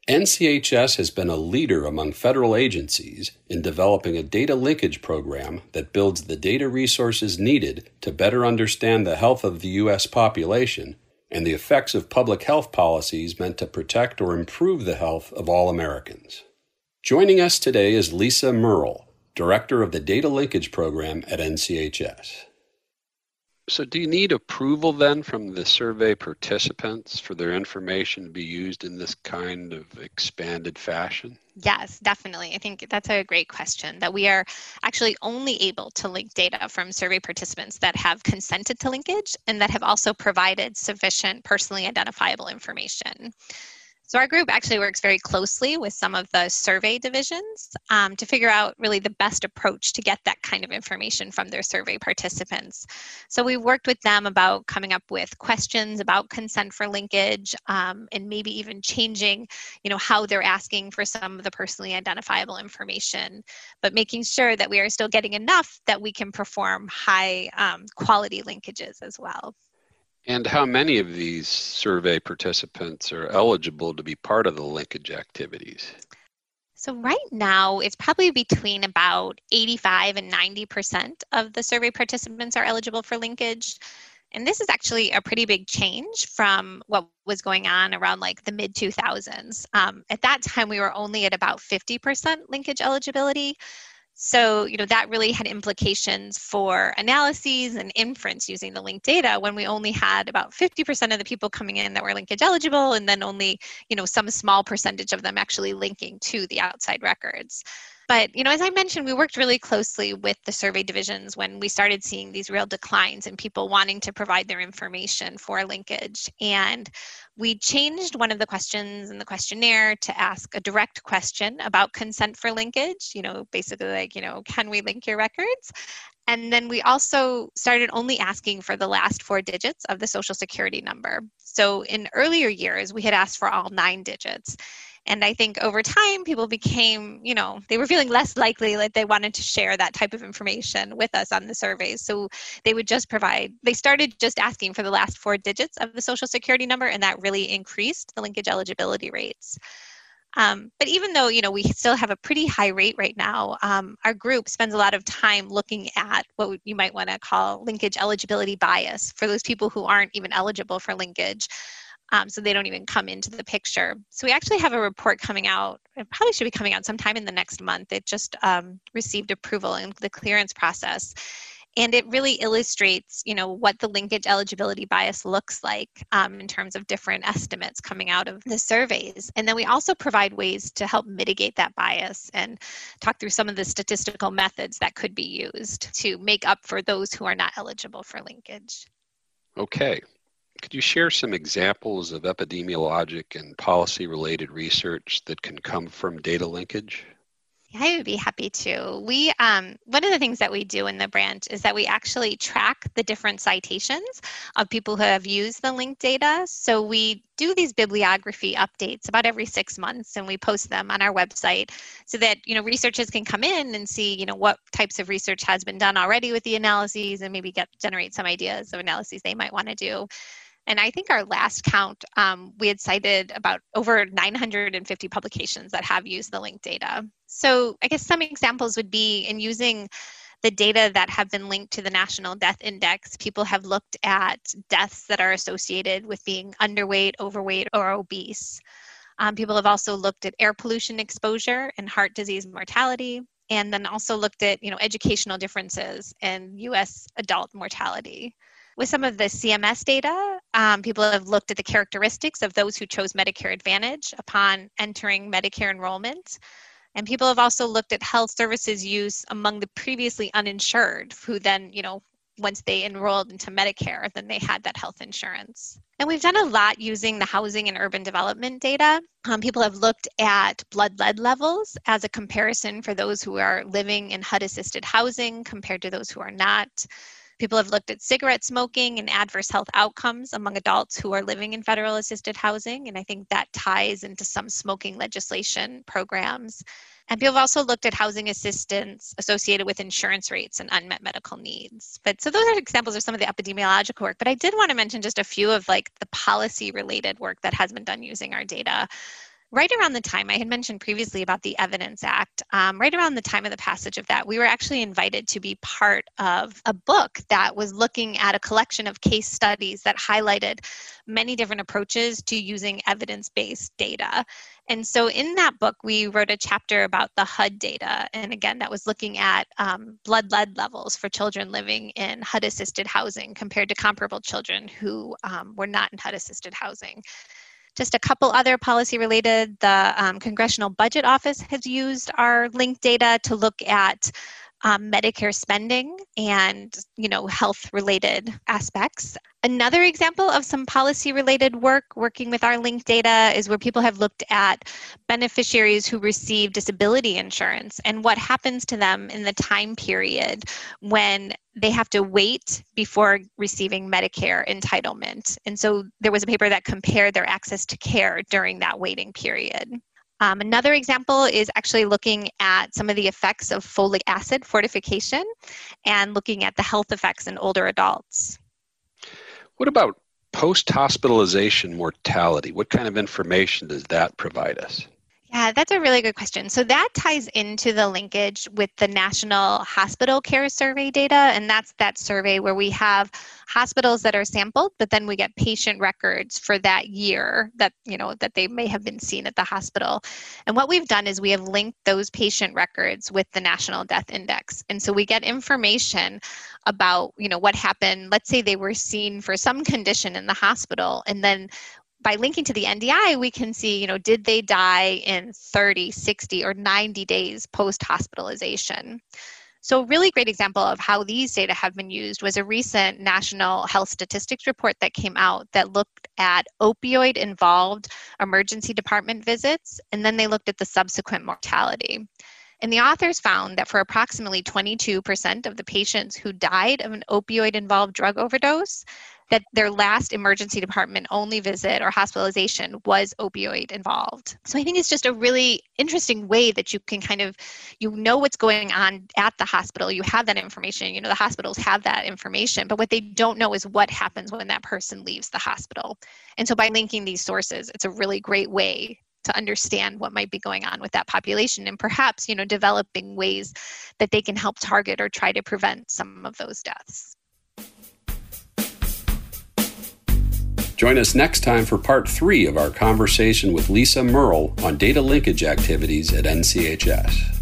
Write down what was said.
NCHS has been a leader among federal agencies in developing a data linkage program that builds the data resources needed to better understand the health of the U.S. population and the effects of public health policies meant to protect or improve the health of all Americans. Joining us today is Lisa Merle, Director of the Data Linkage Program at NCHS. So do you need approval then from the survey participants for their information to be used in this kind of expanded fashion? Yes, definitely. I think that's a great question, that we are actually only able to link data from survey participants that have consented to linkage and that have also provided sufficient personally identifiable information. So our group actually works very closely with some of the survey divisions to figure out really the best approach to get that kind of information from their survey participants. So we worked with them about coming up with questions about consent for linkage and maybe even changing, how they're asking for some of the personally identifiable information, but making sure that we are still getting enough that we can perform high quality linkages as well. And how many of these survey participants are eligible to be part of the linkage activities? So right now, it's probably between about 85 and 90% of the survey participants are eligible for linkage. And this is actually a pretty big change from what was going on around like the mid-2000s. At that time, we were only at about 50% linkage eligibility. So, that really had implications for analyses and inference using the linked data when we only had about 50% of the people coming in that were linkage eligible, and then only, some small percentage of them actually linking to the outside records. But, as I mentioned, we worked really closely with the survey divisions when we started seeing these real declines in people wanting to provide their information for linkage. And we changed one of the questions in the questionnaire to ask a direct question about consent for linkage, basically like, can we link your records? And then we also started only asking for the last 4 digits of the Social Security number. So in earlier years, we had asked for all 9 digits. And I think over time, people became, they were feeling less likely that they wanted to share that type of information with us on the surveys. So they would just they started just asking for the last 4 digits of the Social Security number, and that really increased the linkage eligibility rates. But even though, we still have a pretty high rate right now, our group spends a lot of time looking at what you might want to call linkage eligibility bias for those people who aren't even eligible for linkage. So they don't even come into the picture. So we actually have a report coming out. It probably should be coming out sometime in the next month. It just received approval in the clearance process. And it really illustrates, what the linkage eligibility bias looks like in terms of different estimates coming out of the surveys. And then we also provide ways to help mitigate that bias and talk through some of the statistical methods that could be used to make up for those who are not eligible for linkage. Okay. Could you share some examples of epidemiologic and policy-related research that can come from data linkage? Yeah, I would be happy to. One of the things that we do in the branch is that we actually track the different citations of people who have used the linked data. So we do these bibliography updates about every 6 months, and we post them on our website so that, researchers can come in and see, what types of research has been done already with the analyses and maybe generate some ideas of analyses they might want to do. And I think our last count, we had cited about over 950 publications that have used the linked data. So I guess some examples would be in using the data that have been linked to the National Death Index. People have looked at deaths that are associated with being underweight, overweight, or obese. People have also looked at air pollution exposure and heart disease mortality, and then also looked at, educational differences in U.S. adult mortality. With some of the CMS data, people have looked at the characteristics of those who chose Medicare Advantage upon entering Medicare enrollment. And people have also looked at health services use among the previously uninsured who then, once they enrolled into Medicare, then they had that health insurance. And we've done a lot using the housing and urban development data. People have looked at blood lead levels as a comparison for those who are living in HUD-assisted housing compared to those who are not. People have looked at cigarette smoking and adverse health outcomes among adults who are living in federal assisted housing, and I think that ties into some smoking legislation programs. And people have also looked at housing assistance associated with insurance rates and unmet medical needs. So those are examples of some of the epidemiological work, but I did want to mention just a few of the policy related work that has been done using our data. Right around the time I had mentioned previously about the Evidence Act, right around the time of the passage of that, we were actually invited to be part of a book that was looking at a collection of case studies that highlighted many different approaches to using evidence-based data. And so in that book, we wrote a chapter about the HUD data. And again, that was looking at blood lead levels for children living in HUD-assisted housing compared to comparable children who were not in HUD-assisted housing. Just a couple other policy related, the Congressional Budget Office has used our LINC data to look at Medicare spending and, health related aspects. Another example of some policy related work working with our LINC data is where people have looked at beneficiaries who receive disability insurance and what happens to them in the time period when they have to wait before receiving Medicare entitlement. And so there was a paper that compared their access to care during that waiting period. Another example is actually looking at some of the effects of folic acid fortification and looking at the health effects in older adults. What about post-hospitalization mortality? What kind of information does that provide us? Yeah, that's a really good question. So that ties into the linkage with the National Hospital Care Survey data, and that's that survey where we have hospitals that are sampled, but then we get patient records for that year that, that they may have been seen at the hospital. And what we've done is we have linked those patient records with the National Death Index. And so we get information about, what happened. Let's say they were seen for some condition in the hospital, and then by linking to the NDI, we can see, did they die in 30, 60, or 90 days post-hospitalization? So a really great example of how these data have been used was a recent National Health Statistics report that came out that looked at opioid-involved emergency department visits, and then they looked at the subsequent mortality. And the authors found that for approximately 22% of the patients who died of an opioid-involved drug overdose, that their last emergency department only visit or hospitalization was opioid involved. So I think it's just a really interesting way that you can what's going on at the hospital. You have that information, the hospitals have that information, but what they don't know is what happens when that person leaves the hospital. And so by linking these sources, it's a really great way to understand what might be going on with that population and perhaps, developing ways that they can help target or try to prevent some of those deaths. Join us next time for part 3 of our conversation with Lisa Merle on data linkage activities at NCHS.